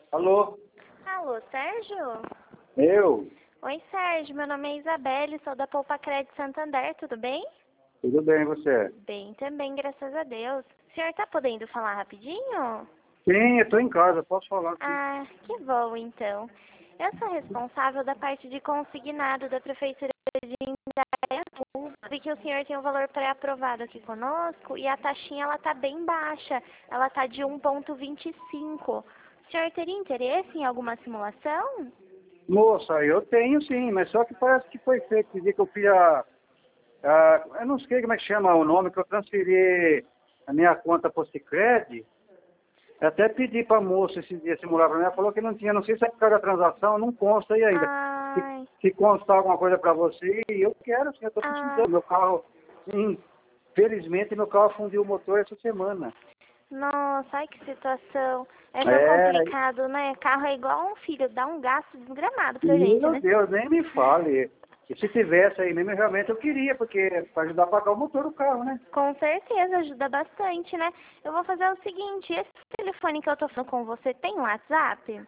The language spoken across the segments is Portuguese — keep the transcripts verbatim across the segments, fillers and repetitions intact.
Alô? Alô, Sérgio? Eu? Oi, Sérgio. Meu nome é Isabelle, sou da Poupa Crédito Santander, tudo bem? Tudo bem, você? Bem também, graças a Deus. O senhor tá podendo falar rapidinho? Sim, eu tô em casa, posso falar sim. Ah, que bom, então. Eu sou responsável da parte de consignado da Prefeitura de Indaiatuba. Vi que o senhor tem um valor pré-aprovado aqui conosco e a taxinha, ela tá bem baixa. Ela tá de um vírgula vinte e cinco. O senhor teria interesse em alguma simulação? Moça, eu tenho sim, mas só que parece que foi feito esse dia que eu fiz a, a... Eu não sei como é que chama o nome, que eu transferi a minha conta para o Sicredi. Eu até pedi para a moça esse dia simular para mim, ela falou que não tinha, não sei se é por causa da transação, não consta aí ainda. Se, Ai, se constar alguma coisa para você, eu quero sim, eu estou ah, precisando. Meu carro, infelizmente, meu carro fundiu o motor essa semana. nossa, ai que situação. É tão É, complicado, né? Carro é igual um filho, dá um gasto desgramado pra gente, meu né? Deus, nem me fale. E se tivesse aí mesmo, realmente eu queria, porque para ajudar a pagar o motor do carro, né? Com certeza, ajuda bastante, né? Eu vou fazer o seguinte, esse telefone que eu tô falando com você tem WhatsApp?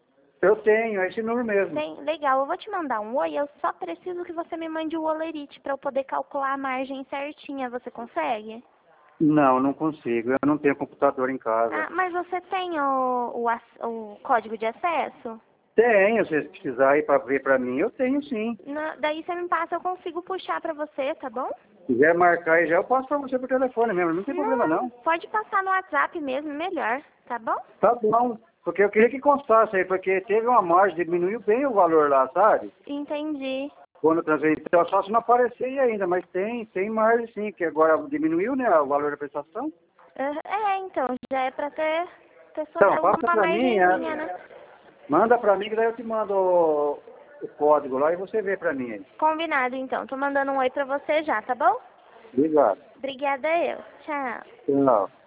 Eu tenho, é esse número mesmo. Tem, legal, eu vou te mandar um oi, eu só preciso que você me mande o Olerite pra eu poder calcular a margem certinha, você consegue? Não, não consigo. Eu não tenho computador em casa. Ah, mas você tem o, o, ac- o código de acesso? Tenho, se você precisar ir para ver para mim, eu tenho sim. Na- daí você me passa, eu consigo puxar pra você, tá bom? Se quiser marcar aí já, eu passo para você por telefone mesmo. Não tem problema Não, não. pode passar no WhatsApp mesmo, melhor, tá bom? Tá bom. Porque eu queria que constasse aí, porque teve uma margem, diminuiu bem o valor lá, sabe? Entendi. Quando eu transferi, então só se não aparecer aí ainda, mas tem, tem margem sim, que agora diminuiu, né, o valor da prestação. Ah, é, então, já é pra ter, ter só Então, passa uma para mim, é, margenzinha, né? manda para mim que daí eu te mando o, o código lá e você vê para mim aí. Combinado, então. Tô mandando um oi pra você já, tá bom? Obrigado. Obrigada eu. Tchau. Tchau.